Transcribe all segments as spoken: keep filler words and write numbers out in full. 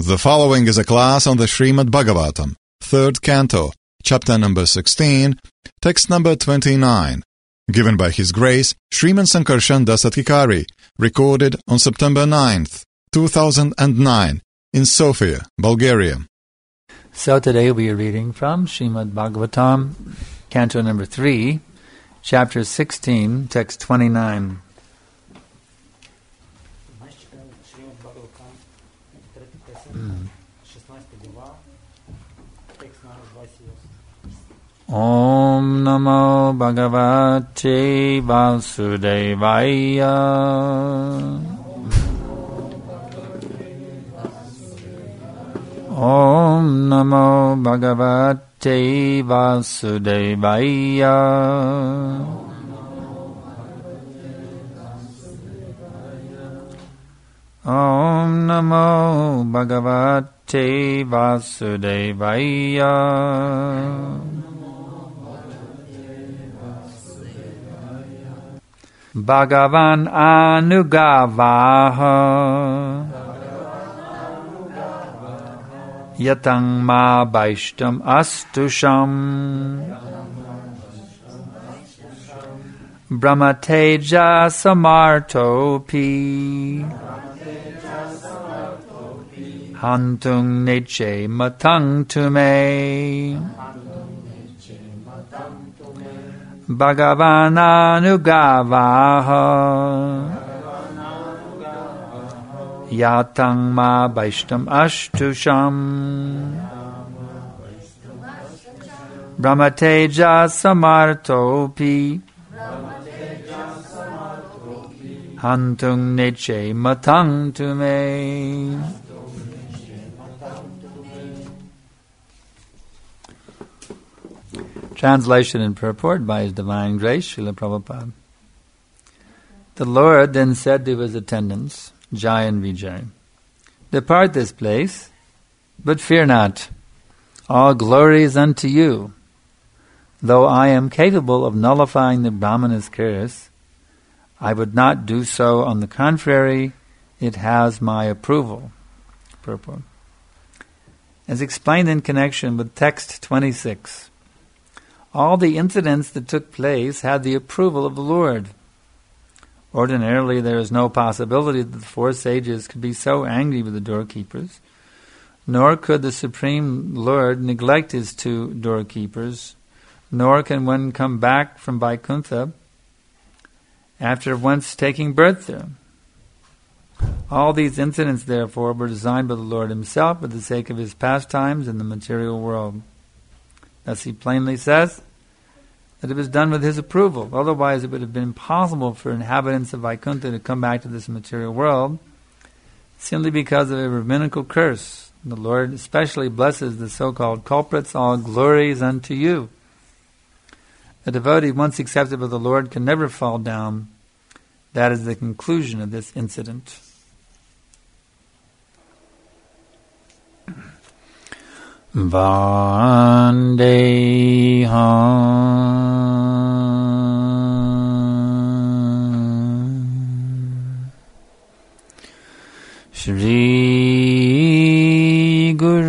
The following is a class on the Srimad Bhagavatam, third canto, chapter number sixteen, text number twenty-nine, given by His Grace Sriman Sankarshan Das Adhikari, recorded on September ninth, two thousand nine, in Sofia, Bulgaria. So today we are reading from Srimad Bhagavatam, canto number three, chapter sixteen, text twenty-nine. Om Namo Bhagavate Vasudevaya. Om Namo Bhagavate Vasudevaya. Om Namo Bhagavate Vasudevaya. Bhagavan Anugavaha Yatang Ma Vaishtam Astusham Brahmateja Samartopi Hantung Neche Matang Tume Bhagavananugavaha Yatang Ma Vaishtam Ashtusham Brahmateja Samartopi Hantung Neche Matang Tume. Translation and purport by His Divine Grace, Srila Prabhupada. The Lord then said to His attendants, Jai and Vijay, depart this place, but fear not. All glory is unto you. Though I am capable of nullifying the Brahmana's curse, I would not do so. On the contrary, it has my approval. Purport. As explained in connection with text twenty-six, all the incidents that took place had the approval of the Lord. Ordinarily, there is no possibility that the four sages could be so angry with the doorkeepers, nor could the Supreme Lord neglect His two doorkeepers, nor can one come back from Vaikuntha after once taking birth there. All these incidents, therefore, were designed by the Lord Himself for the sake of His pastimes in the material world. Thus He plainly says that it was done with His approval. Otherwise it would have been impossible for inhabitants of Vaikuntha to come back to this material world simply because of a rabbinical curse. The Lord especially blesses the so-called culprits. All glory is unto you. A devotee once accepted by the Lord can never fall down. That is the conclusion of this incident. Vandeham Shri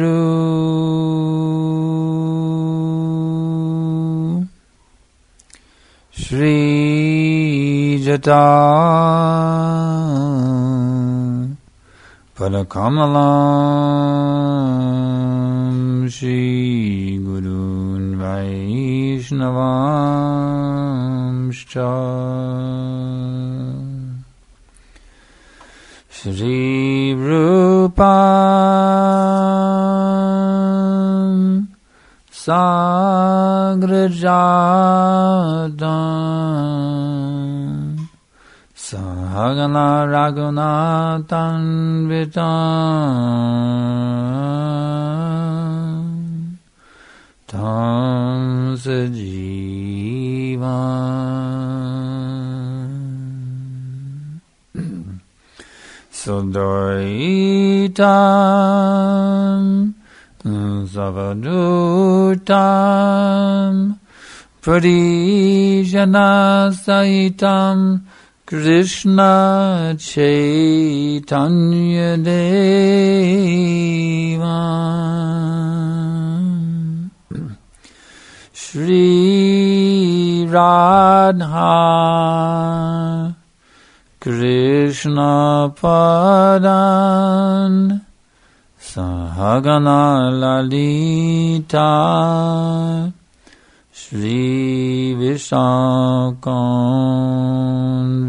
Guru Shri Jata Padakamalam Shri Gurun Vaishnavamscha Shri Rupam Sagrajatam Sahagana Raghunathan Vitam Tam Sajivan Sudoritam Savadutam Pradijana Sahitam Krishna Chaitanya Dev Shri Radha Krishna Padan Sahagana Lalita Shri Vishakam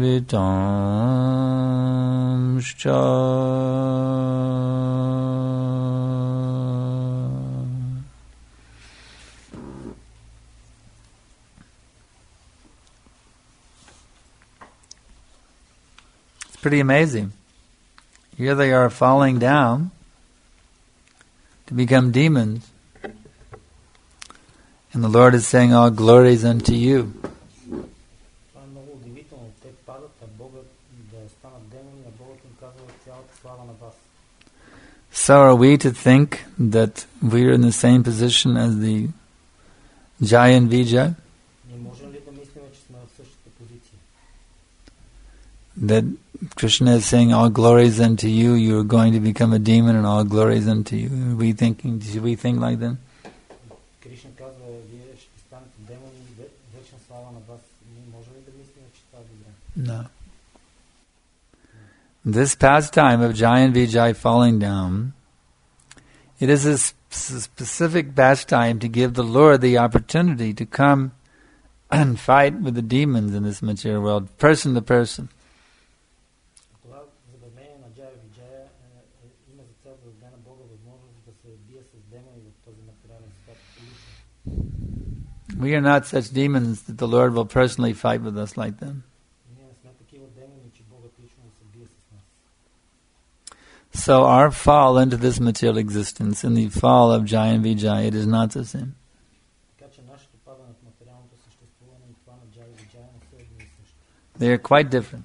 Vitamscha. It's pretty amazing. Here they are falling down to become demons. And the Lord is saying, all glories unto you. So are we to think that we are in the same position as the Jai and Vijay? That Krishna is saying, all glories unto you, you are going to become a demon, and all glories unto you. Are we thinking, should we think like that? No. This pastime of Jai and Vijay falling down, it is a specific pastime to give the Lord the opportunity to come and fight with the demons in this material world, person to person. We are not such demons that the Lord will personally fight with us like them. So our fall into this material existence, in the fall of Jai and Vijay, it is not the same. They are quite different.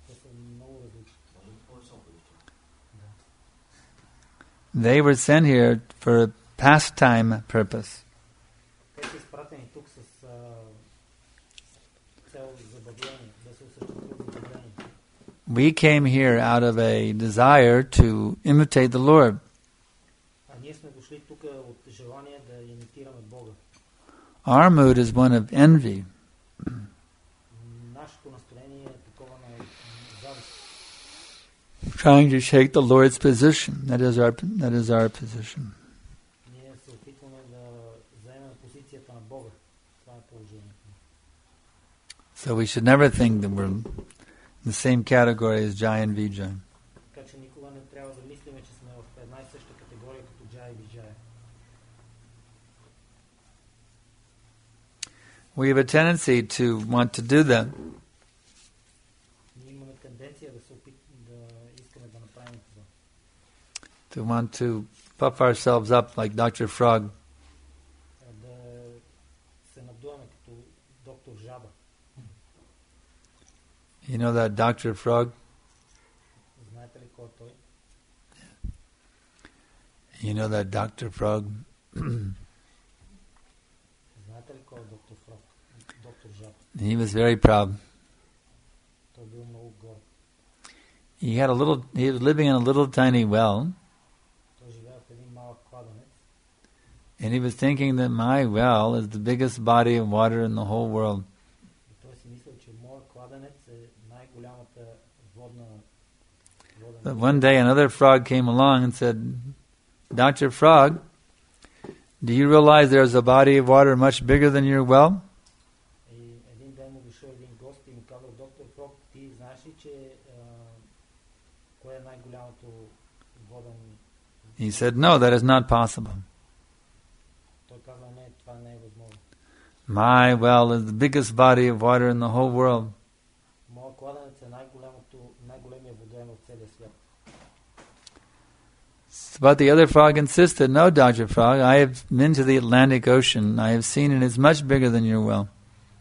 They were sent here for a pastime purpose. We came here out of a desire to imitate the Lord. Our mood is one of envy. Trying to shake the Lord's position. That is our that is our position. So we should never think that we're in the same category as Jai and Vijay. We have a tendency to want to do that. To want to puff ourselves up like Doctor Frog. You know that Doctor Frog? You know that Doctor Frog? He was very proud. He had a little. He was living in a little tiny well, and he was thinking that my well is the biggest body of water in the whole world. But one day another frog came along and said, Doctor Frog, do you realize there's a body of water much bigger than your well? He said, no, that is not possible. My well is the biggest body of water in the whole world. But the other frog insisted, no, Doctor Frog, I have been to the Atlantic Ocean. I have seen it is much bigger than your well.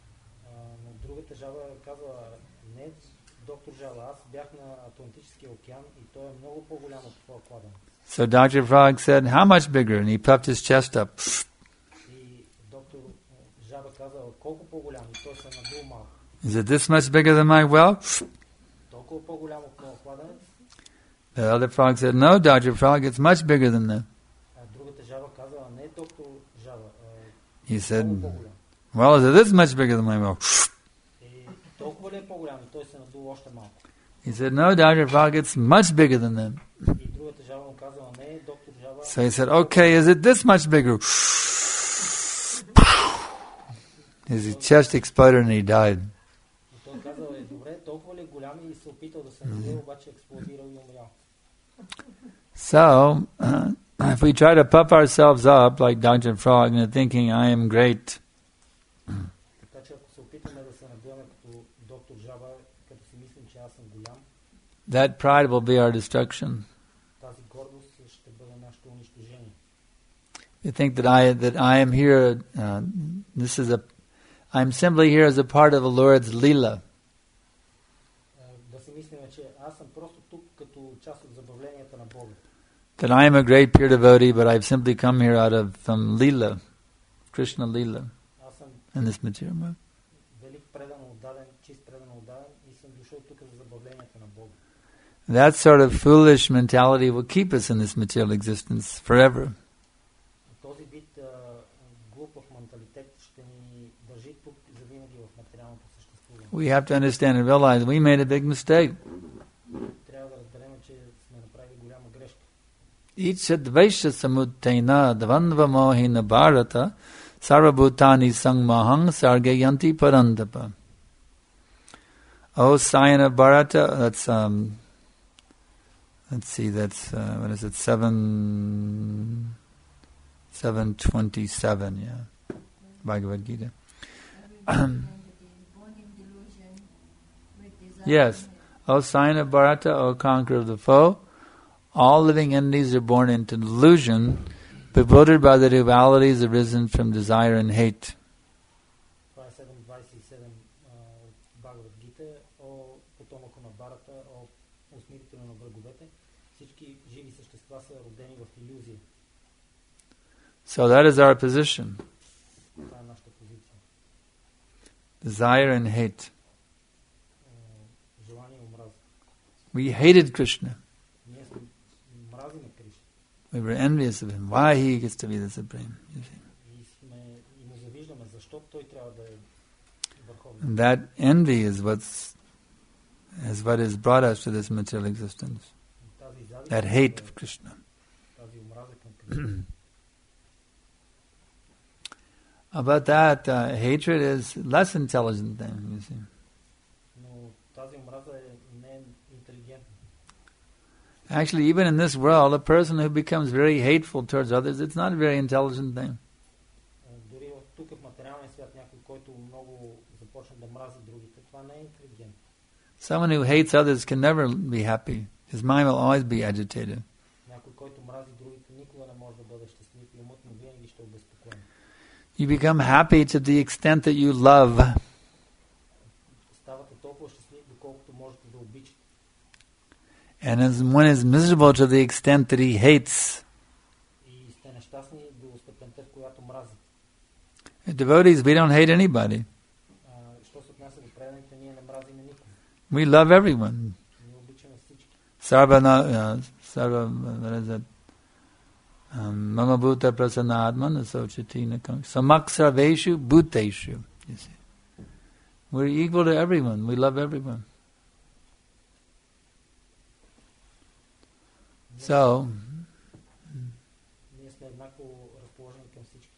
So Doctor Frog said, how much bigger? And he puffed his chest up. Is it this much bigger than my well? The other frog said, no, Doctor Frog, it's much bigger than that. He said, Well, is it this much bigger than my mouth? Толкова ли е по-голям? И той се надува още малко. He said, no, Doctor Frog, it's much bigger than them. И другата жаба му казала, не, доктор жаба. So he said, okay, is it this much bigger? His chest exploded and he died. И той казал, е, добре, толкова ли е голям и се опитал да се надуе, обаче експлодирал и умрял. So, uh, if we try to puff ourselves up like Doctor Frog into thinking I am great, така че ако се опитаме да се надуеме като доктор жаба, като си мислим, че аз съм голям, that pride will be our destruction. тази гордост ще бъде нашето унищожение. You think that I that I am here. Uh, this is a. I'm simply here as a part of the Lord's lila. Да си мислим, че аз съм просто тук като част от забавленията на Бога. That I am a great pure devotee, but I've simply come here out of from lila, Krishna lila, Аз съм in this material world. велик предано отдаден, чист предано отдаден и съм дошъл тук за забавленията на Бога. That sort of foolish mentality will keep us in this material existence forever. Този вид а, глупав менталитет ще ни държи тук завинаги в материалното съществуване. We have to understand and realize we made a big mistake. Трябва да разберем, че сме направили голяма грешка. Ichadvaisha samuttaina dvanva mohina bharata sarvabhutani sangmahang sargayanti parandapa. Oh, Sayana Bharata, that's, um, let's see, that's, uh, what is it, seven, seven twenty-seven, yeah, Bhagavad Gita. Yes. O Sayana Bharata, O conqueror of the foe, all living entities are born into delusion, bewildered by the dualities arisen from desire and hate. Това е седем двадесет и седем от Бхагавад Гита. О потомъка на Барата, о усмирителя на враговете, всички живи същества са родени в илюзия. So that is our position. Това е нашата позиция. Desire and hate. Желание и омраза. We hated Krishna. Ние сме мразиме Кришна. We were envious of him. Why he gets to be the supreme. You see. И сме и му завиждаме, защо той трябва да е върховен. And that envy is what's is what has brought us to this material existence. Тази завист, That hate of Krishna. тази омраза към Кришна. About that, uh, hatred is less intelligent thing, you see. Но тази омраза е не е интелигентна. Actually, even in this world, a person who becomes very hateful towards others, it's not a very intelligent thing. Дори тук в материалния свят някой, който много започне да мрази другите, това не е интелигентно. Someone who hates others can never be happy. His mind will always be agitated. Някой, който мрази другите, никога не може да бъде щастлив и умът му винаги ще е обезпокоен. You become happy to the extent that you love. Ставате толкова щастлив, доколкото можете да обичате. And as one is miserable to the extent that he hates. И сте нещастни до степента, в която мразите. As devotees, we don't hate anybody. А, що се отнася до преданите, ние не мразиме никого. We love everyone. Ние обичаме всички. Sarvana, uh, sarva, what is it? Um, Mama bhuta prasanna atmana sochatina kang. Samak sarveshu bhuteshu. You see. We're equal to everyone. We love everyone. So, Ние сме еднакво разположени към всички.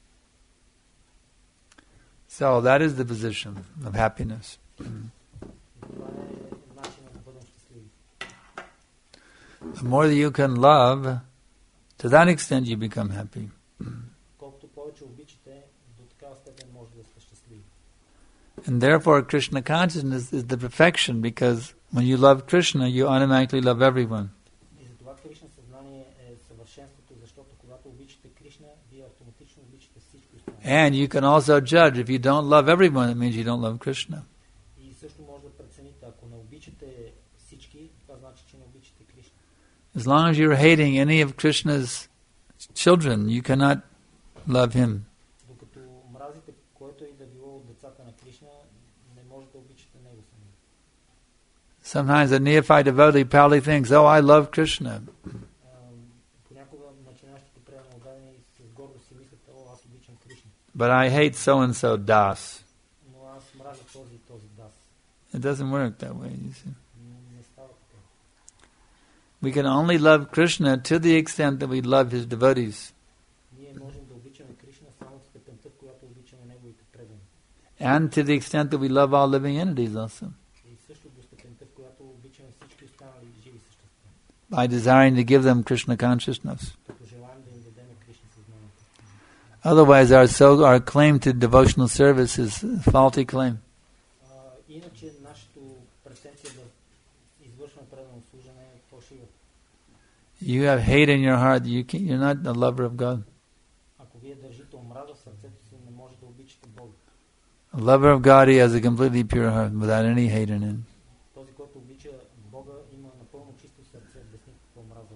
so that is the position of happiness. Това е начинът да бъдем щастливи. The more that you can love, to that extent you become happy. Колкото повече обичате, до такава степен може да сте щастливи. And therefore Krishna consciousness is the perfection, because when you love Krishna, you automatically love everyone. И затова Кришна съзнание е съвършенството, защото когато обичате Кришна, вие автоматично обичате всички останали. And you can also judge, if you don't love everyone, it means you don't love Krishna. И също може да прецените, ако не обичате всички, това значи, че не обичате Кришна. As long as you're hating any of Krishna's children, you cannot love him. Докато мразите което и да било от децата на Кришна, не може да обичате него самия. Sometimes a neophyte devotee probably thinks, oh, I love Krishna. Понякога начинащите преданодани с гордост си мислят, о, аз обичам Кришна. But I hate so-and-so Das. Но аз мразя този и този дас. It doesn't work that way, you see. Не става така. We can only love Krishna to the extent that we love his devotees. Ние можем да обичаме Кришна само в степента, в която обичаме неговите предани. And to the extent that we love all living entities also. И също до степента, в която обичаме всички останали живи същества. By desiring to give them Krishna consciousness. Като желаем да им дадем Кришна съзнанието. Otherwise our so our claim to devotional service is a faulty claim. А, иначе нашето претенция да извършваме предано служене е фалшива. You have hate in your heart, you can, you're not a lover of God. Ако вие държите омраза в сърцето си, не може да обичате Бога. A lover of God, he has a completely pure heart without any hate in it. Този, който обича Бога, има напълно чисто сърце, без никаква омраза.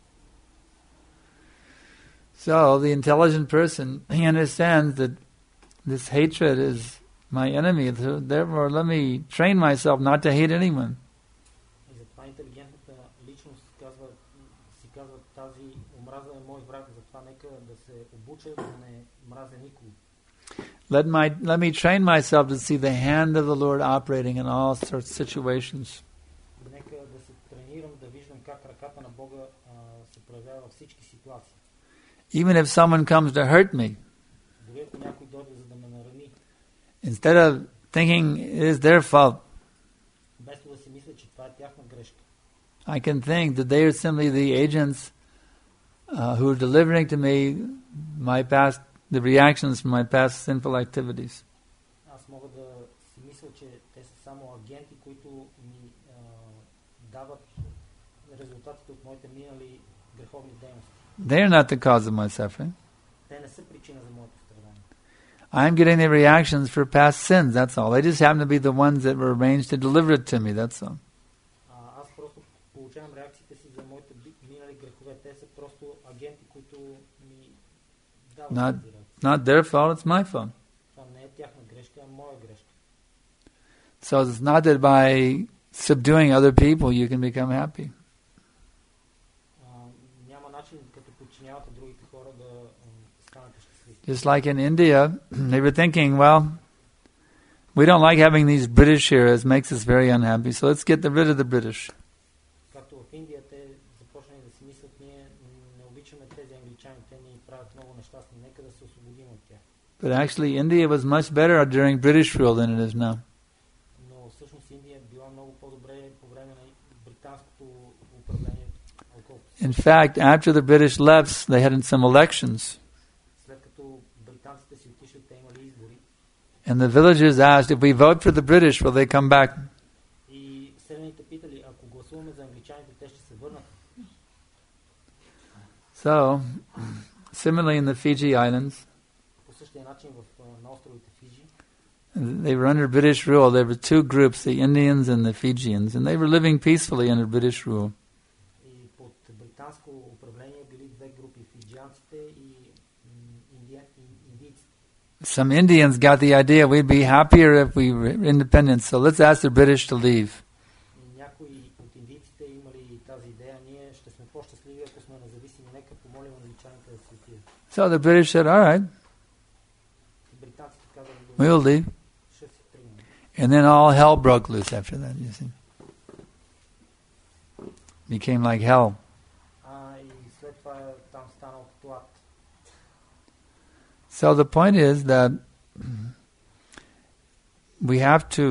So the intelligent person, he understands that this hatred is my enemy, so therefore let me train myself not to hate anyone. И затова интелигентната личност казва, си казва, тази омраза е мой враг, затова нека да се обуча да не мразя никого. Let my let me train myself to see the hand of the Lord operating in all sorts of situations. Нека да се тренирам да виждам как ръката на Бога а, се проявява във всички ситуации. Even if someone comes to hurt me, Дори ако някой дойде за да ме нарани, instead of thinking it is their fault, без да си мисля, че това е тяхна грешка, I can think that they are simply the agents uh, who are delivering to me my past, the reactions from my past sinful activities. аз мога да си мисля, че те са само агенти, които ми а, дават резултатите от моите минали греховни дейности. They are not the cause of my suffering. Те не са причина за моето страдание. I'm getting the reactions for past sins, that's all. They just happen to be the ones that were arranged to deliver it to me, that's all. А, аз просто получавам реакциите си за моите минали грехове. Те са просто агенти, които ми дават Not, тези реакции. not their fault, it's my fault. Това не е тяхна грешка, а моя грешка. So it's not that by subduing other people you can become happy. А, няма начин, като подчинявате другите хора, да м, станете щастливи. Just like in India, they were thinking, well, we don't like having these British here, it makes us very unhappy, so let's get rid of the British. Както в Индия, те започнали да си мислят, ние не обичаме тези англичани, те ни правят много нещастни, нека да се освободим от тях. But actually India was much better during British rule than it is now. Но всъщност Индия била много по-добре по време на британското управление, отколкото In fact, after the British left, they had some elections, след като британците си отишли, те имали избори. and the villagers asked, if we vote for the British, will they come back? И селените питали, ако гласуваме за англичаните, те ще се върнат. So, similarly in the Fiji Islands, По същия начин в, а, на островите Фиджи, they were under British rule. There were two groups, the Indians and the Fijians, and they were living peacefully under British rule. и под британско управление били две групи, фиджианците и м, индия, ин- индийците. Some Indians got the idea we'd be happier if we were independent, so let's ask the British to leave. И някои от индийците имали тази идея, ние ще сме по-щастливи, ако сме независими, нека помолим англичаните да се отидат. So the British said, all right, И британците казали, we'll leave. ще се тръгнем. And then all hell broke loose after that, you see. Became like hell. А, и след това там станал като ад. So the point is that we have to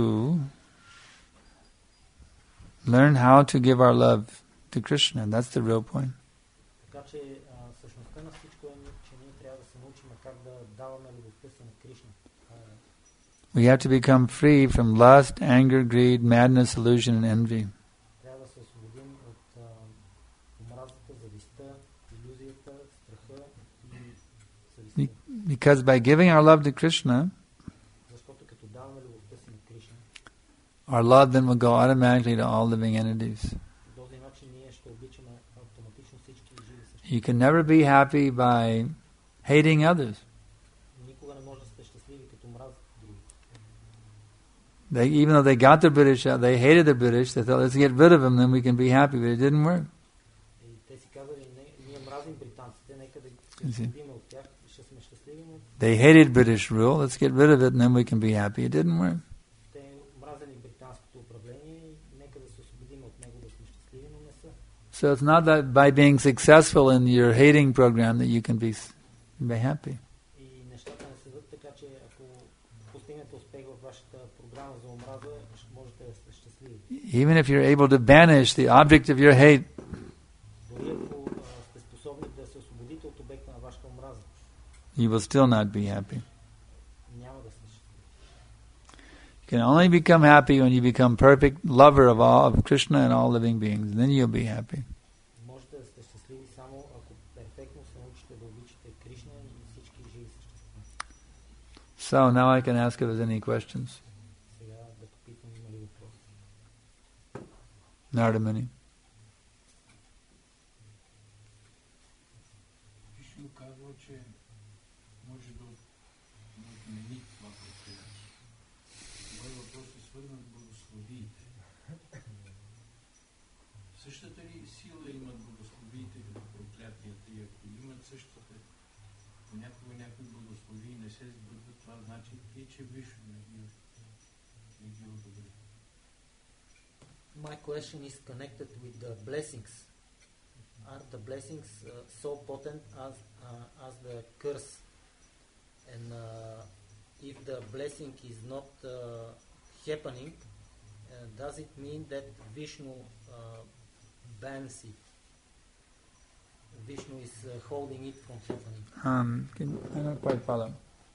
learn how to give our love to Krishna. That's the real point. Така че а, същността на всичко е, че ние трябва да се научим как да даваме любовта си на Кришна. А, We have to become free from lust, anger, greed, madness, illusion, and envy. трябва да се освободим от а, омразата, завистта, илюзията, страха и завистта. Because by giving our love to Krishna, Защото като даваме любовта си на Кришна, our love then will go automatically to all living entities. по този начин ние ще обичаме автоматично всички живи същества. You can never be happy by hating others. Никога не може да сте щастливи като мразите други. They, even though they got the British out, they hated the British, they thought, let's get rid of them, then we can be happy, but it didn't work. И те си казали, не, ние мразим британците, те нека да се освободим от тях, ще сме щастливи, но They hated British rule. Let's get rid of it and then we can be happy. It didn't work. те мразели британското управление и нека да се освободим от него, да сме щастливи, но не са. So it's not that by being successful in your hating program that you can be, be happy. И нещата не седат така, че ако постигнете успех в вашата програма за омраза, ще можете да сте щастливи. Even if you're able to banish the object of your hate, Дори ако а, сте способни да се освободите от обекта на вашата омраза, you will still not be happy. няма да сте щастливи. You can only become happy when you become perfect lover of all of Krishna and all living beings. Then you'll be happy. Можете да сте щастливи само ако перфектно се научите да обичате Кришна и всички живи същества. So now I can ask if there's any questions. Сега да попитам има ли въпроси. Nardamani. Вишну казва, че може да отмени това проклятие. Моят въпрос е свързан с благословиите. Същата ли сила имат благословиите като проклятията и ако имат същата, понякога някои благословии не се сбъдват, това значи и че Вишну не ги не ги одобри. My question is connected with the blessings. Are the blessings uh, so potent as uh, as the curse? And uh, if the blessing is not uh, happening, uh, does it mean that Vishnu uh, bans it? Vishnu is uh, holding it from happening. Um, can, I don't quite follow.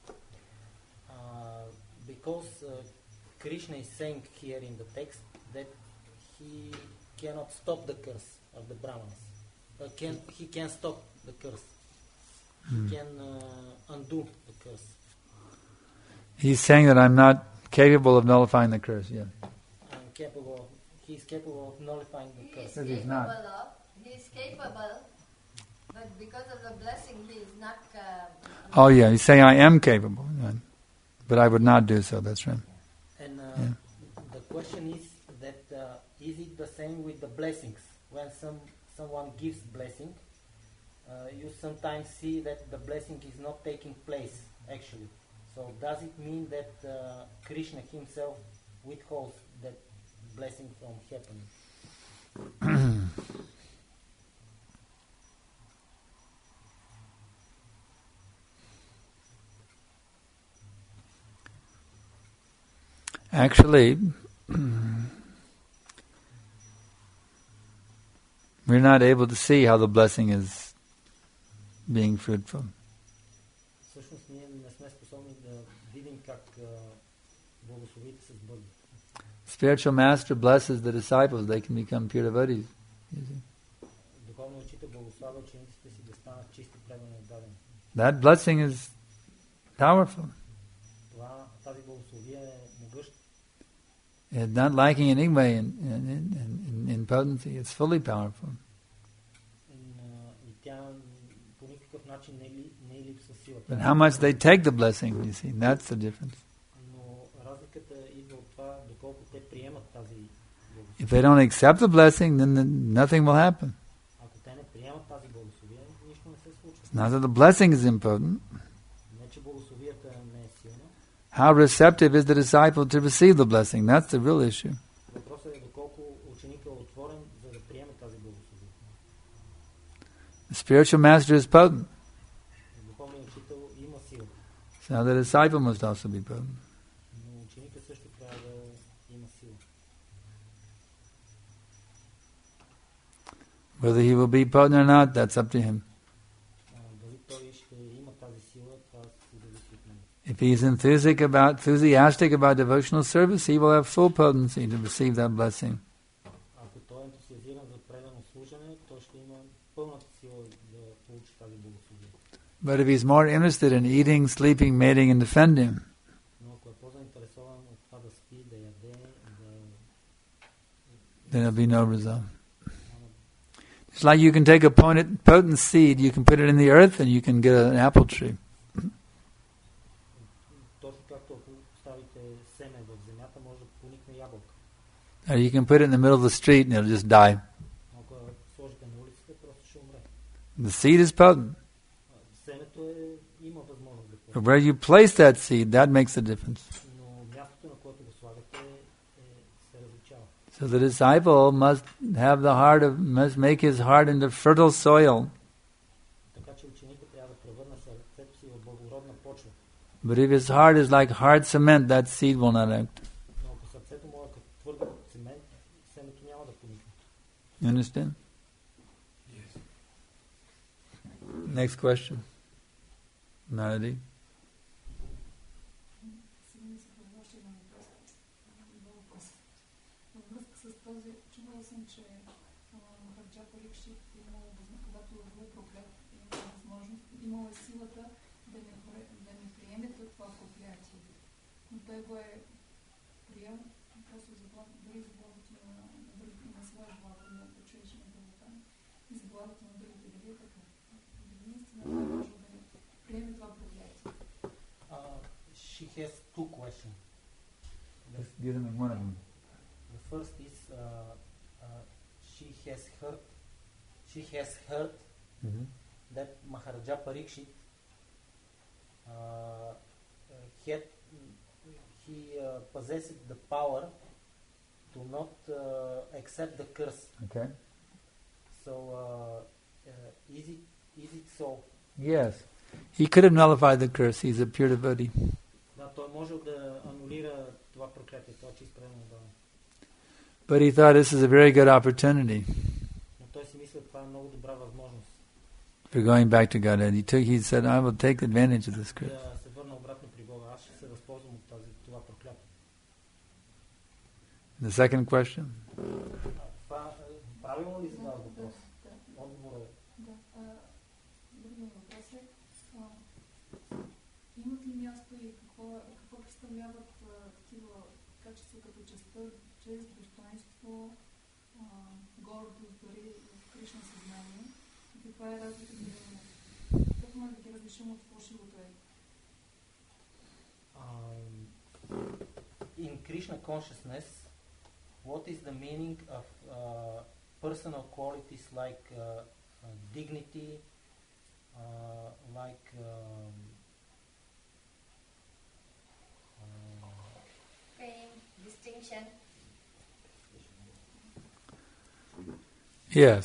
Uh, because uh, Krishna is saying here in the text that he cannot stop the curse of the Brahmanas. Uh, can, he can stop the curse. He Hmm. can uh, undo the curse. He's saying that I'm not capable of nullifying the curse. Yeah. I'm capable. Of, he is capable of nullifying the He is curse. But he's capable not. of, he is capable, but because of the blessing he is not... Uh, Oh yeah, he's saying I am capable, yeah. But I would not do so. That's right. And uh, Yeah. the question is that uh, is it the same with the blessings? When some someone gives blessing, uh, you sometimes see that the blessing is not taking place actually. So does it mean that uh, Krishna himself withholds that blessing from happening? Actually, we're not able to see how the blessing is being fruitful. Всъщност ние не сме способни да видим как uh, благословите се сбъдват. Spiritual master blesses the disciples; they can become pure devotees. You see? Духовният учител благославя учениците си да станат чисти преданни отдадени. That blessing is powerful. Това, тази благословия е могъща. It's not lacking in any way in, in, in, in potency. It's fully powerful. И тя по никакъв начин не, ли, не е липса силата. But how much they take the blessing, you see, that's the difference. Но разликата идва от това, доколко те приемат тази благословия. If they don't accept the blessing, then the, nothing will happen. Ако те не приемат тази благословия, нищо не се случва. It's not that the blessing is impotent. Не, че благословията не е силна. How receptive is the disciple to receive the blessing? That's the real issue. Въпросът е доколко ученикът е отворен, за да приеме тази благословия. The spiritual master is potent. Духовният учител има сила, So the disciple must also be potent. но ученикът също трябва да има сила. Whether he will be potent or not, that's up to him. А, дали той ще има тази сила, това си зависи от него. If he's enthusiastic about, enthusiastic about devotional service, he will have full potency to receive that blessing. Ако той е ентусиазиран за предано служене, той ще има пълната сила да получи тази благословия. But if he's more interested in eating, sleeping, mating, and defending, Но ако е по-заинтересован от това да спи, да яде, да... then there'll be no result. It's like you can take a potent, potent seed, you can put it in the earth, and you can get an apple tree. Точно както ако ставите семе в земята, може да поникне ябълка. Or you can put it in the middle of the street, and it'll just die. Ако я сложите на улицата, просто ще умре. The seed is potent. това. But where you place that seed, that makes a difference. Но мястото, на което го слагате, е, се различава. So the disciple must have the heart of, must make his heart into fertile soil. Така че ученикът трябва да превърне сърцето си в благородна почва. But if his heart is like hard cement, that seed will not act. Но ако сърцето му е като твърдо цемент, семето няма да поникне. You understand? Yes. Next question. Naradi. Сега ми се появява още един въпрос. Два въпроса. Във връзка с този, чувала съм, че Махараджа Парикшит, когато е бил проклет, имал възможност, имал е силата да не, да не приеме това проклятие. Но той го е приел, просто за благо, дори за благото на, на, други, на своя благо, на човечна благота и за благото на другите. Дали е така? Дали наистина той може да не приеме това проклятие? Uh, she has two questions. Just give them one of them. The first is uh, uh, she has heard she has heard Mm-hmm. that Maharaja Parikshit uh, uh, had he uh, possessed the power to not uh, accept the curse. Okay. So uh, uh, is it is it so? Yes. He could have nullified the curse. He's a pure devotee. Да, той може да анулира това проклятие, това че изправено да. But he thought this is a very good opportunity Но той си мисля, това е много добра възможност. for going back to Godhead. He took. He said, "I will take advantage of this curse." Да се върна обратно при Бога. Аз ще се възползвам от тази, това проклятие. The second question. Това е, правилно ли задава въпрос? Отговорът е. Да. Другият въпрос е, а, имат ли място и какво, какво представляват а, такива качества като честа, чест, достоинство, а, гордост, дори в Кришна съзнание? И каква е разлика между тях? Как може да ги различим от фалшивото е? Um, in Krishna consciousness, what is the meaning of uh, personal qualities like uh, uh, dignity, uh, like um, uh, Fame, distinction. Yes.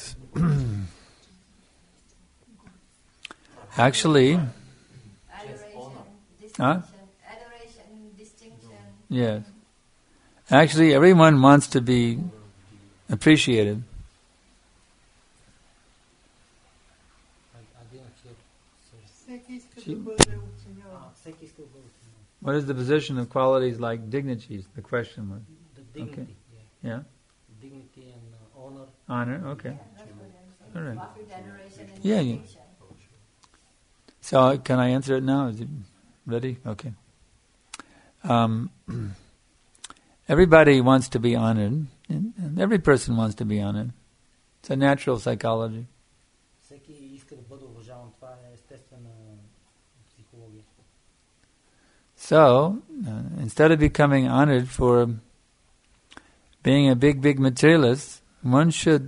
Actually, Adoration, Huh? distinction. Adoration, distinction. yes. Actually, everyone wants to be appreciated. I, I didn't hear. Sorry. Всеки иска She- да бъде оценяван. А, всеки иска да бъде оценен. What is the position of qualities like dignities? The question was. The dignity, Okay. yeah. Yeah? Dignity and uh, honor. Honor, okay. Yeah, that's what I'm saying. All right. With adoration and Yeah, yeah. distinction. So, can I answer it now? Is it ready? Okay. Um, everybody wants to be honored, and, and every person wants to be honored. It's a natural psychology. Всеки иска да бъде уважаван. Това е естествена психология. So, uh, instead of becoming honored for being a big, big materialist, one should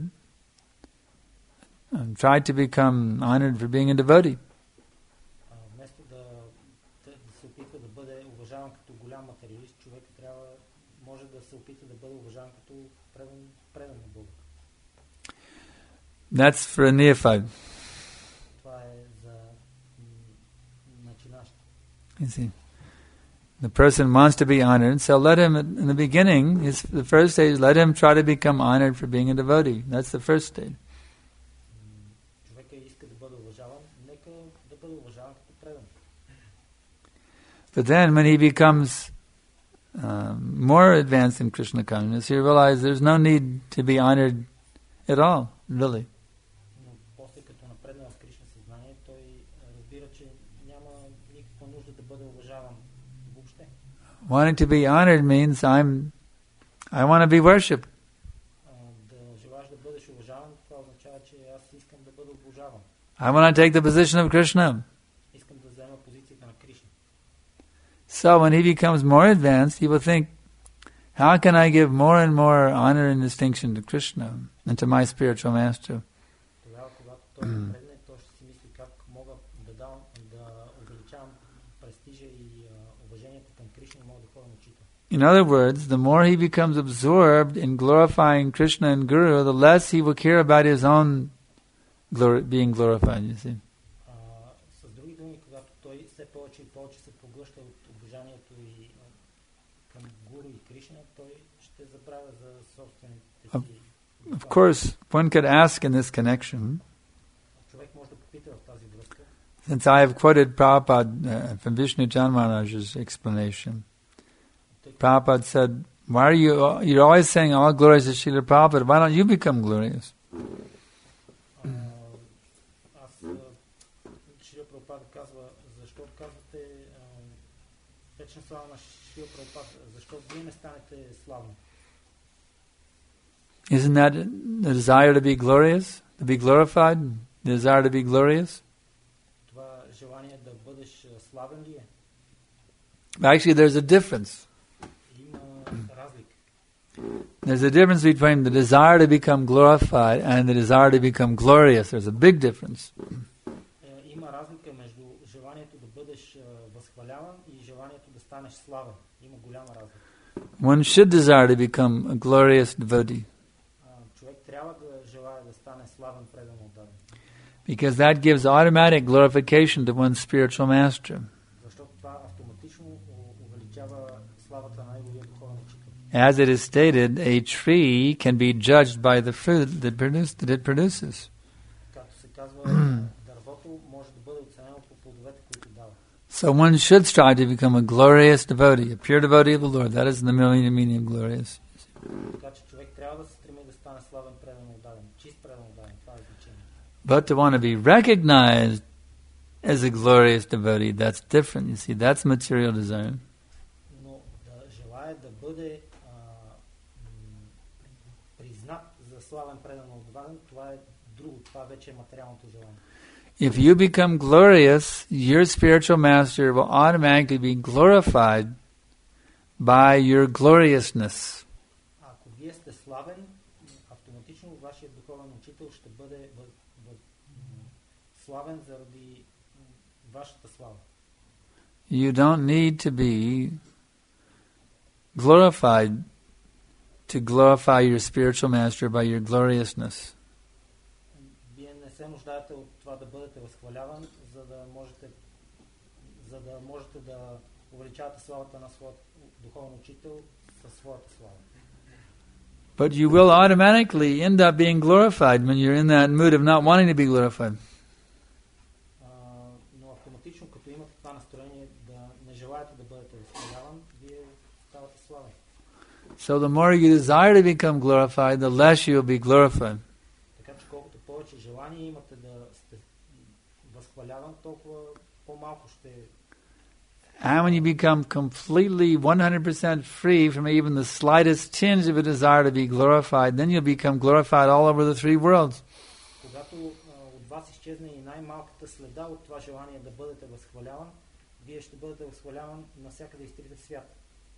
um, try to become honored for being a devotee. А, вместо да, да, да се опитва да бъде уважаван като голям материалист, човек трябва, може да се опита да бъде уважаван като предан, предан на Бога. That's for a neophyte. Това е за м, начинащ. You see, the person wants to be honored, so let him, in the beginning, his, the first stage, let him try to become honored for being a devotee. That's the first stage. М, Човека иска да бъде уважаван, нека да бъде уважаван като предан. But then, when he becomes uh, more advanced in Krishna consciousness, he realizes there's no need to be honored at all, really. Но после като напредне в Кришна съзнание, той разбира, че няма никаква нужда да бъде уважаван въобще. Wanting to be honored means I'm, I want to be worshipped. А, да желаш да бъдеш уважаван, това означава, че аз искам да бъда обожаван. I want to take the position of Krishna. Искам да взема позицията на Кришна. So when he becomes more advanced, he will think, how can I give more and more honor and distinction to Krishna and to my spiritual master? Тогава, когато той напредне, той ще си мисли как мога да дам, да увеличавам престижа и а, уважението към Кришна и моят духовен учител. In other words, the more he becomes absorbed in glorifying Krishna and Guru, the less he will care about his own glor- being glorified, you see. А, с други думи, когато той все повече и повече се поглъща от обожанието и а, към Гуру и Кришна, той ще забравя за собствените Of, си. of course, one could ask in this connection, Човек може да попита в тази връзка. since I have quoted Prabhupada uh, from Vishnu Chan Maharaj's explanation, Prabhupada said, why are you, you're always saying all glories to Srila Prabhupada, why don't you become glorious? А, аз Шрила Прабхупада казва, защо казвате а, вечна слава на Шрила Прабхупада, защо вие не станете славни? Isn't that the desire to be glorious, to be glorified, the desire to be glorious? Това желание да бъдеш а, славен ли е? Actually, there's a difference. Има разлика. There's a difference between the desire to become glorified and the desire to become glorious. There's a big difference. Е, има разлика между желанието да бъдеш а, възхваляван и желанието да станеш славен. Има голяма разлика. One should desire to become a glorious devotee, А, човек трябва да желая да стане славен, предан, отдаден. because that gives automatic glorification to one's spiritual master. Защото това автоматично у- увеличава славата на неговия духовен учител. As it is stated, a tree can be judged by the fruit that, produce, that it produces. Както се казва, дървото може да бъде оценено по плодовете, които дава. So one should strive to become a glorious devotee, a pure devotee of the Lord. That is the meaning of glorious. Така че човек трябва да се стреми да стане славен, предан, отдаден. Чист, предан, отдаден. Това е значение. But to want to be recognized as a glorious devotee, that's different. You see, that's material desire. Но да желая да бъде а, м, признат за славен, предан, отдаден, това е друго. Това вече е материалното желание. If you become glorious, your spiritual master will automatically be glorified by your gloriousness. Ако вие сте славен, автоматично вашият духовен учител ще бъде въ- въ- м, славен заради м, вашата слава. You don't need to be glorified to glorify your spiritual master by your gloriousness. Вие не се нуждаете от това да бъдете възхваляван, за да можете, за да можете да увеличавате славата на своят духовен учител със своята слава. But you will automatically end up being glorified when you're in that mood of not wanting to be glorified. А, но автоматично, като имате това настроение да не желаете да бъдете възхваляван, вие ставате славен. So the more you desire to become glorified, the less you'll be glorified. Така че колкото повече желание имате да сте възхваляван, толкова по-малко ще. And when you become completely one hundred percent free from even the slightest tinge of a desire to be glorified, then you'll become glorified all over the three worlds. Когато а, от вас изчезне и най-малката следа от това желание да бъдете възхваляван, вие ще бъдете възхваляван навсякъде из трите свята.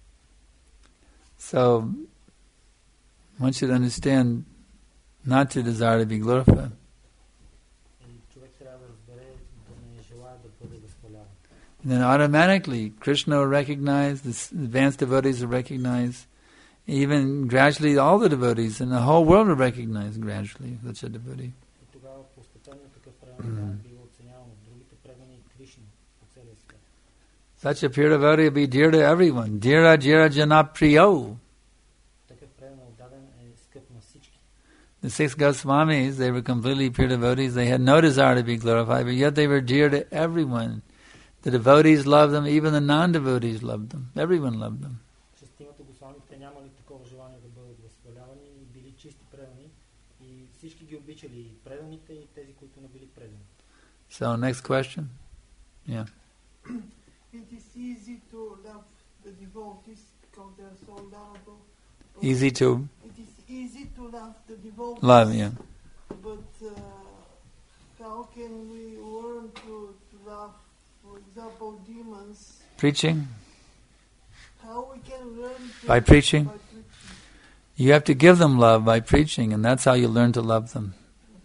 So, one should understand not to desire to be glorified. И човек трябва да разбере да не желая да бъде възхваляван. And then automatically, Krishna will recognize, the s- advanced devotees will recognize, even gradually all the devotees in the whole world will recognize gradually such a devotee. И тогава постепенно такъв предан бива оценяван от другите предани Кришна по целия свят. Such a pure devotee will be dear to everyone. Dira jira jana priyo. Такъв предан отдаден е скъп на всички. The six Goswamis, they were completely pure devotees. They had no desire to be glorified, but yet they were dear to everyone. The devotees loved them, even the non-devotees loved them. Everyone loved them. Шестимата Госвами, те нямали такова желание да бъдат възхвалявани и били чисти предани. И всички ги обичали, и преданите, и тези, които не били предани. So, next question. Yeah. It is easy to love the devotees because they are so lovable. Easy to It is easy to love the devotees. love, yeah. But uh, how can we learn to, to love, for example, demons? Preaching? How we can learn to By preaching? By preaching. You have to give them love by preaching, and that's how you learn to love them.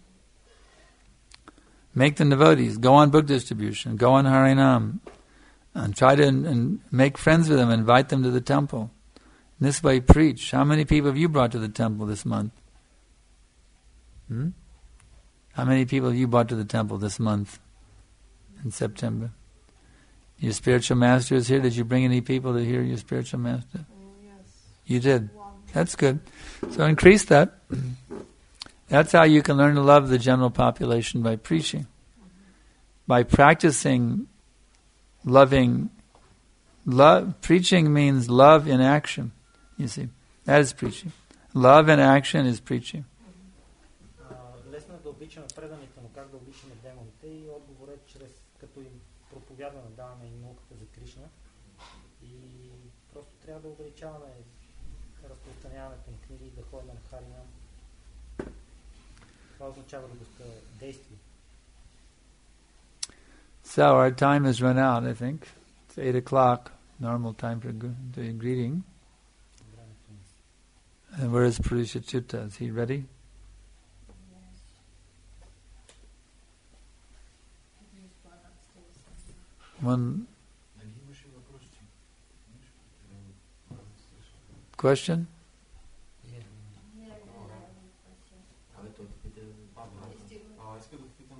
Make them devotees. Go on book distribution. Go on Harinam. And try to and, and make friends with them, invite them to the temple. In this way, preach. How many people have you brought to the temple this month? Hmm? How many people have you brought to the temple this month in September? Your spiritual master is here. Did you bring any people to hear your spiritual master? Uh, yes. You did. One. That's good. So increase that. That's how you can learn to love the general population, by preaching. By practicing loving. Love, preaching means love in action. You see, that is preaching. Love in action is preaching. А, лесно е да обичаме преданите, но как да обичаме демоните? И отговорът е чрез, като им проповядваме, даваме им науката за Кришна. И просто трябва да увеличаваме разпространяването на книги и да ходим на Харинам. Това означава да действие. So our time has run out, I think. It's eight o'clock, normal time for doing greeting. And where is Purushachuta? Is he ready? One question? Исках да питам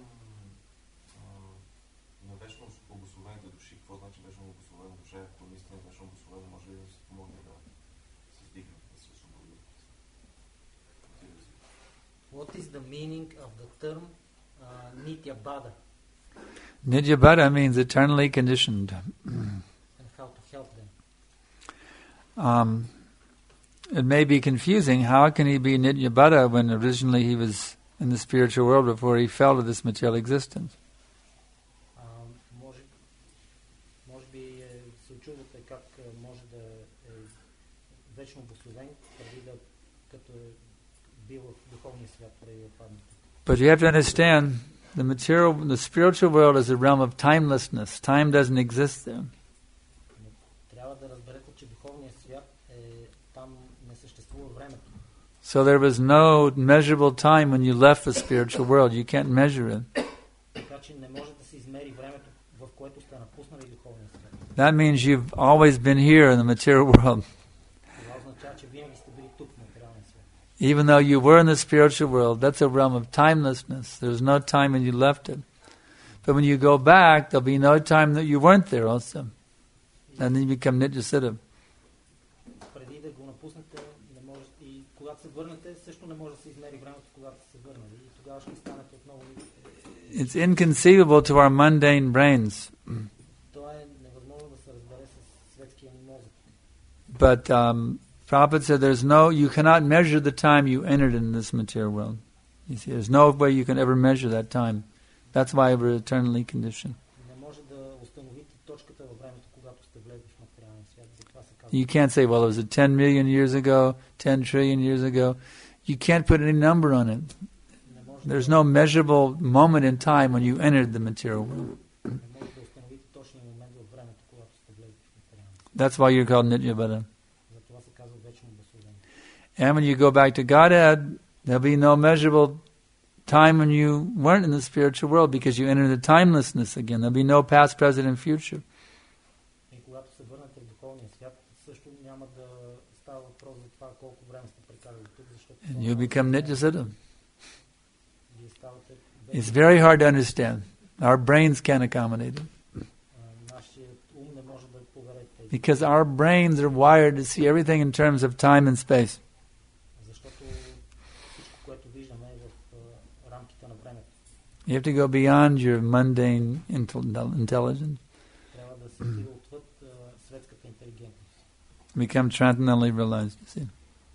на вечно обусловените души, какво значи вечно обусловена душа, ако наистина е вечно обусловена, може ли да се помогне да се издигне, да се освободи? What is the meaning of the term uh, Nitya Bada? Nitya Bada means eternally conditioned. And how to help them? Um, it may be confusing. How can he be Nitya Bada when originally he was in the spiritual world before he fell to this material existence? Uh, може, може би е, се очудвате как може да е вечно обусловен, преди да като е бил в духовния свят, преди да падне. But you have to understand, the material, the spiritual world is a realm of timelessness. Time doesn't exist there. Трябва да разберете, че духовният свят е, там не съществува времето. So there was no measurable time when you left the spiritual world. You can't measure it. Така че не може да се измери времето, в което сте напуснали духовния свят. That means you've always been here in the material world. Това означава, че винаги сте били тук в материалния свят. Even though you were in the spiritual world, that's a realm of timelessness. There's no time when you left it. But when you go back, there'll be no time that you weren't there also. And then you become Nityasiddha. Преди да го напуснете, не може, и когато се върнете, също не може да се измери времето, когато сте се върнали. И тогава ще станете отново. It's inconceivable to our mundane brains. Това е невъзможно да се разбере с светския ни мозък. But um, Prabhupada said there's no, you cannot measure the time you entered in this material world. You see, there's no way you can ever measure that time. That's why we're eternally conditioned. Не може да установите точката във времето, когато сте влезли в материалния свят. Затова се казва. You can't say, well, it was a ten million years ago, ten trillion years ago. You can't put any number on it. There's no measurable moment in time when you entered the material world. Не може да установите точния момент във времето, когато сте влезли в материалния свят. That's why you're called Nitya Bada. Затова се казва вечно обусловен. And when you go back to Godhead, there'll be no measurable time when you weren't in the spiritual world because you entered the timelessness again. There'll be no past, present, and future. И когато се върнете в духовния свят, също няма да става въпрос за това колко време сте прекарали тук, защото And you become Nityasiddha. вие ставате It's very hard to understand. Our brains can't accommodate it. нашият ум не може да повере тези. Because our brains are wired to see everything in terms of time and space. Защото всичко, което виждаме е в а, рамките на времето. You have to go beyond your mundane intel- intelligence. Трябва да се отиде отвъд а, светската интелигентност. Become transcendentally realized. See?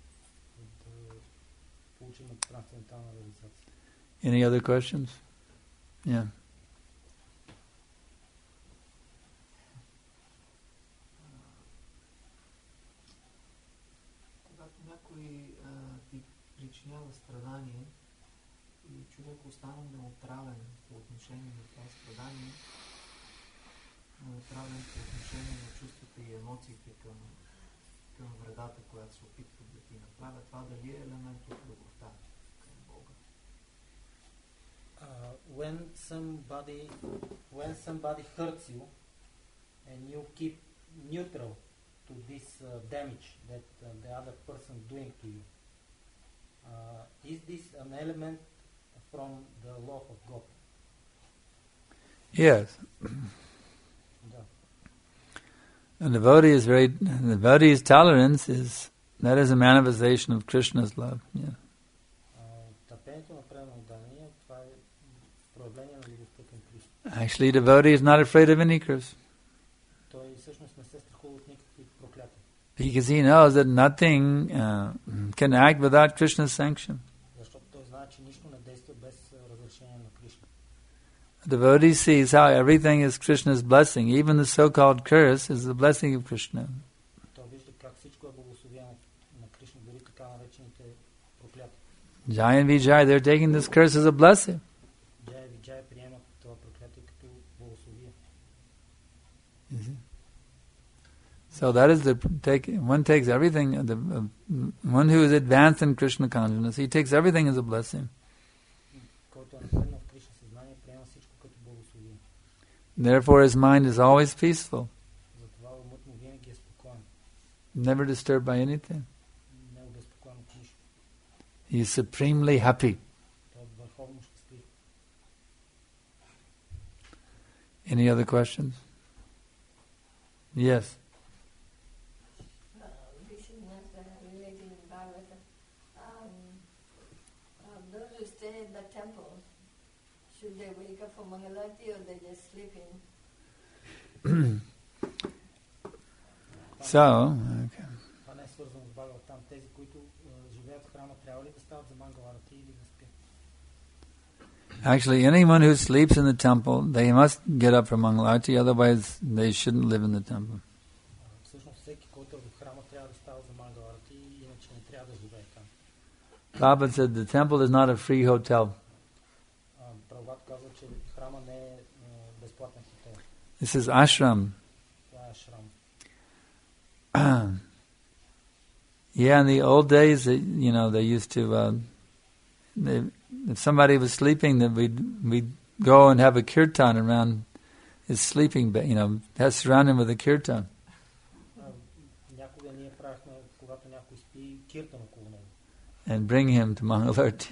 Да получим трансцендентална реализация. Any other questions? Yeah. Когато някой а, ти причинява страдание и човек остане неутрален по отношение на това страдание, неутрален по отношение на чувствата и емоциите към, към вредата, която се опитват да ти направят, това дали е елемент от любовта към Бога? Uh, when somebody when somebody hurts you and you keep neutral to this uh, damage that uh, the other person doing to you. Uh, is this an element from the law of God? Yes. Да. A devotee is very, the devotee's tolerance is, that is a manifestation of Krishna's love. Yeah. Uh, търпението на преданно отдание, това е проявление на любовта към Кришна. Actually, devotee is not afraid of any curse. Той всъщност не се страхува от никакви проклятия. Because he knows that nothing uh, can act without Krishna's sanction. Защото той знае, че нищо не действа без разрешение на Кришна. A devotee sees how everything is Krishna's blessing. Even the so-called curse is the blessing of Krishna. Той вижда как всичко е благословено на Кришна, дори така наречените проклятия. Jai and Vijay, they're taking this curse as a blessing. Джая и Виджая приемат това проклятие като благословие. So that is the take. One takes everything. The uh, one who is advanced in Krishna consciousness, he takes everything as a blessing. Който е напреднал в Кришна съзнание, приема всичко като благословие. Therefore, his mind is always peaceful, Затова умът му винаги е спокоен, never disturbed by anything. не е обезпокоен от нищо. He is supremely happy. Той е върховно щастлив. Any other questions? Yes. Uh, this is not uh, related in Bhagavata. Um, uh, those who stay in the temple, should they wake up for Mangalarti or they just sleep in? So, okay. Това не е свързано с Бхагават. Там тези, които uh, живеят в храма, трябва ли да стават за Мангаларати или да спят? Actually, anyone who sleeps in the temple, they must get up for Mangalarti, otherwise they shouldn't live in the temple. Uh, всъщност всеки, който е в храма, трябва да става за Мангаларати, иначе не трябва да живее там. Prabhupada said the temple is not a free hotel. Uh, Прабхупад казва, че храма не е uh, безплатен хотел. This is ashram. Това е шрам. Yeah, in the old days, you know, they used to, uh, they, if somebody was sleeping, then we'd, we'd go and have a kirtan around his sleeping bed, you know, have surround him with a kirtan. Някога ние правихме, когато някой спи, киртан около него. And bring him to Mangalarti.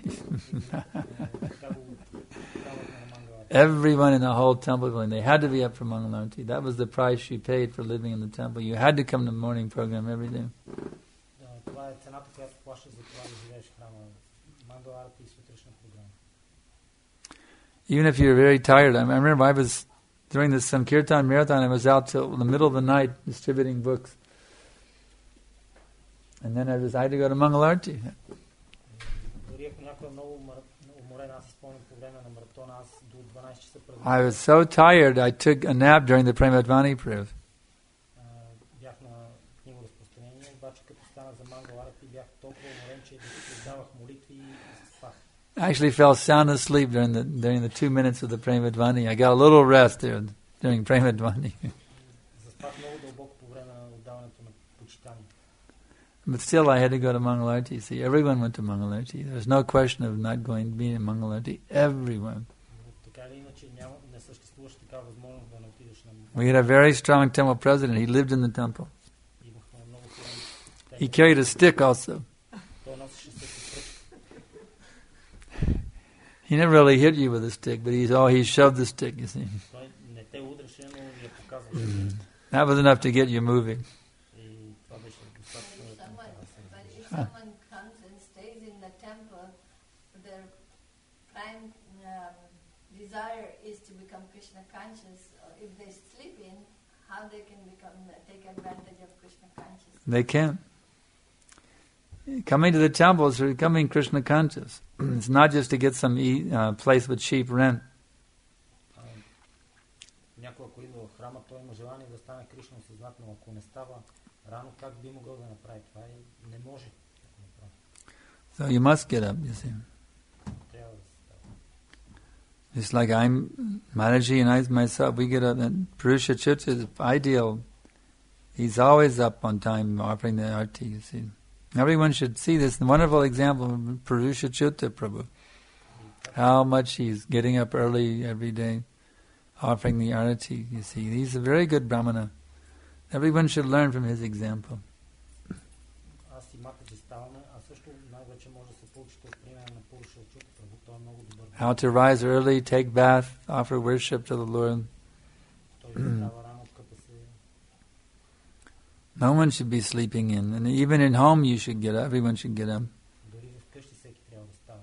Everyone in the whole temple, they had to be up for Mangalarti. That was the price she paid for living in the temple. You had to come to the morning program every day. Това е цената, която плащаш за това да живееш в храма. Мангаларата и сутрешна програма. Even if you're very tired, I remember I was during the Sankirtan marathon, I was out till the middle of the night distributing books. And then I decided to go to Mangalarti. Дори ако някой е много уморен, аз си спомням по време на маратона, аз до дванайсет часа през I was so tired, I took a nap during the Premadvani proof. Бях на книгоразпространение, обаче като станах за Мангаларата бях толкова уморен, че издавах молитви и спах. I actually fell sound asleep during the during the two minutes of the Premadvani. I got a little rest there during Premadvani. Заспах много дълбоко по време на отдаването на почитание. But still, I had to go to Mangalarti. See, everyone went to Mangalarti. There was no question of not going to be in Mangalarti. Everyone. We had a very strong temple president. He lived in the temple. He carried a stick also. He never really hit you with a stick, but he's oh he shoved the stick. You see. That was enough to get you moving. Someone comes and stays in the temple, their prime um, desire is to become Krishna conscious. If they sleep in, how they can become take advantage of Krishna consciousness? They can't. Coming to the temple is becoming Krishna conscious. It's not just to get some e- uh, place with cheap rent. Някой, ако идва в храма, той има желание да стане Кришна осъзнат, но ако не става рано, как би могъл да направи това? Не може. So you must get up, you see. It's like I'm, Maharaji and I myself, we get up, and Purusha Chutta is ideal. He's always up on time offering the arti, you see. Everyone should see this wonderful example of Purusha Chutta Prabhu. How much he's getting up early every day, offering the arati. You see, he's a very good brahmana. Everyone should learn from his example. Аз и мата ставаме, а също най-вече може да се получите от примера на Пуруша Ачюта Прабhu. Той е много добър. How to rise early, take bath, offer worship to the Lord. Той става рано, като се... No one should be sleeping in, and even in home you should get up. Everyone should get up. Дори вкъщи всеки трябва да става.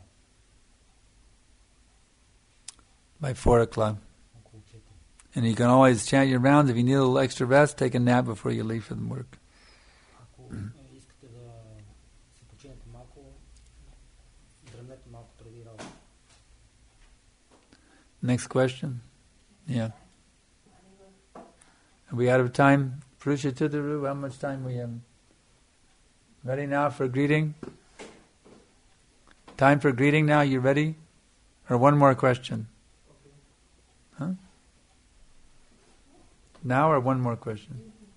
By four o'clock. Около четири. And you can always chant your rounds. If you need a little extra rest, take a nap before you leave for the work. Ако искате да се починете малко, дръмнете малко преди работа. Next question? Yeah. Are we out of time? Purusha Tutaru, how much time we have? Ready now for greeting? Time for greeting now, you ready? Or one more question? Huh? Now or one more question?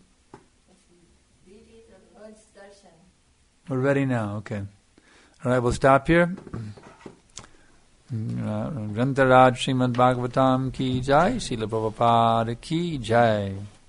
We're ready now, okay. Alright, we'll stop here. Grantaraj Srimad Bhagavatam ki jai, Srila Prabhupada ki jai.